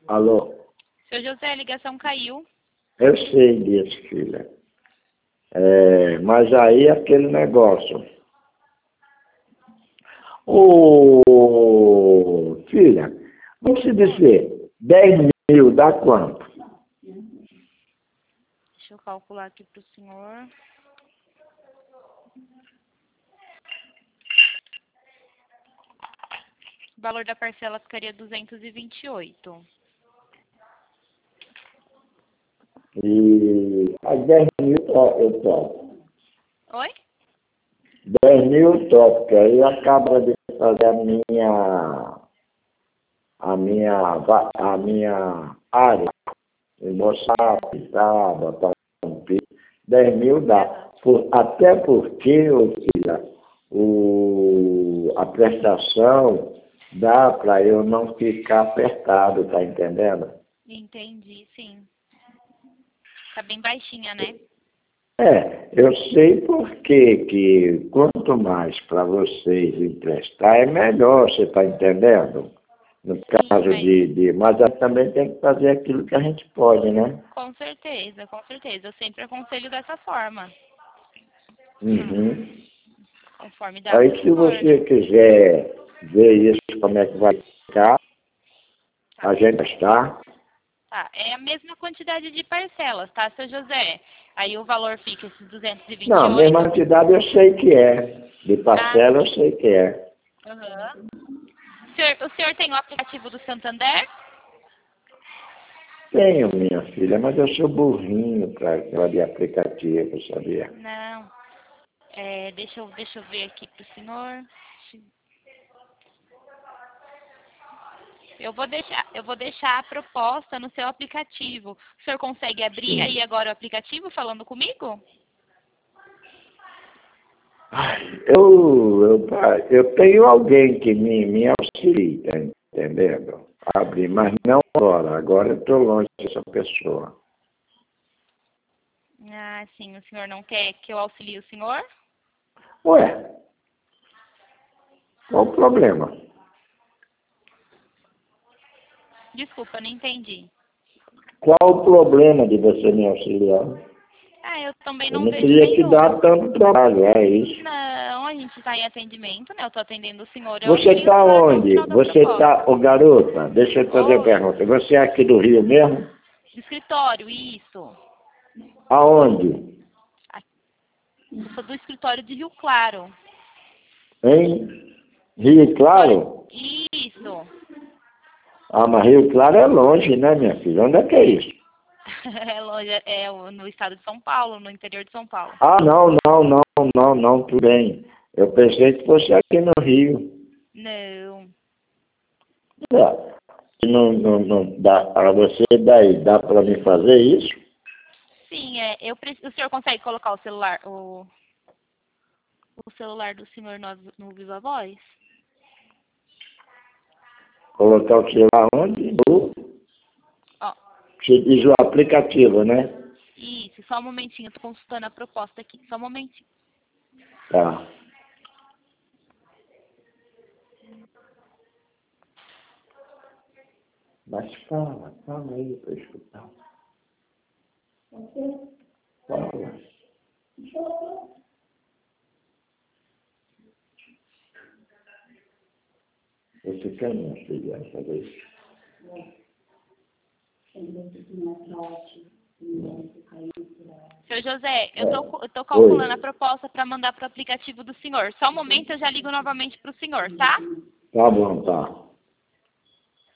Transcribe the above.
Alô? Seu José, a ligação caiu. Eu sei disso, filha. Mas aí aquele negócio. Ô, filha, vamos se dizer, 10.000 dá quanto? Deixa eu calcular aqui para o senhor. O valor da parcela ficaria 228. E as 10.000 eu topo. Oi? 10.000 eu topo, porque aí acaba de fazer a minha área. Embolsar, pintar, botar um piso. 10.000 dá. Até porque, ô filha, a prestação dá para eu não ficar apertado, tá entendendo? Entendi, sim. Tá bem baixinha, né? Eu sei porque que quanto mais para vocês emprestar, é melhor, você está entendendo? No caso mas também tem que fazer aquilo que a gente pode, né? Com certeza, com certeza. Eu sempre aconselho dessa forma. Uhum. Conforme dá Aí pro se senhor, você né? quiser ver isso, como é que vai ficar, a gente está. Tá, é a mesma quantidade de parcelas, tá, seu José? Aí o valor fica esses Não, a 228. mesma quantidade eu sei que é. De parcela eu sei que é. Aham. O senhor tem o aplicativo do Santander? Tenho, minha filha, mas eu sou burrinho para aquela de aplicativo, sabia? Não. Deixa eu ver aqui pro senhor. Eu vou deixar a proposta no seu aplicativo. O senhor consegue abrir aí agora o aplicativo falando comigo? Eu tenho alguém que me auxilia, tá entendendo? Abrir, mas não agora. Agora eu estou longe dessa pessoa. Ah, sim. O senhor não quer que eu auxilie o senhor? Ué, qual o problema? Desculpa, não entendi. Qual o problema de você me auxiliar? Ah, eu também Eu não não vejo queria te nenhum. dar tanto trabalho, é isso. Não, a gente está em atendimento, né? Eu estou atendendo o senhor. Eu Você auxilio o está senhor até o onde? final da Você está, proposta. ô garota, deixa eu te fazer uma Oi, pergunta. Você é aqui do Rio mesmo? do escritório, isso. Aonde? Eu sou do escritório de Rio Claro. Em Rio Claro? Isso. Ah, mas Rio Claro é longe, né, minha filha? Onde é que é isso? É longe, no estado de São Paulo, no interior de São Paulo. Ah, não, tudo bem. Eu pensei que fosse aqui no Rio. Não. É. Não dá para você daí, dá para me fazer isso? Sim, o senhor consegue colocar o celular, o celular do senhor no Viva Voz? Colocar o celular onde? Ó, Você diz o aplicativo, né? isso, só um momentinho, eu tô consultando a proposta aqui, só um momentinho. Tá. Mas fala aí para escutar. Fala. Você quer minha filha essa vez? Seu José, eu tô calculando a Oi. proposta para mandar pro aplicativo do senhor. Só um momento, eu já ligo novamente pro senhor, tá? Tá bom, tá.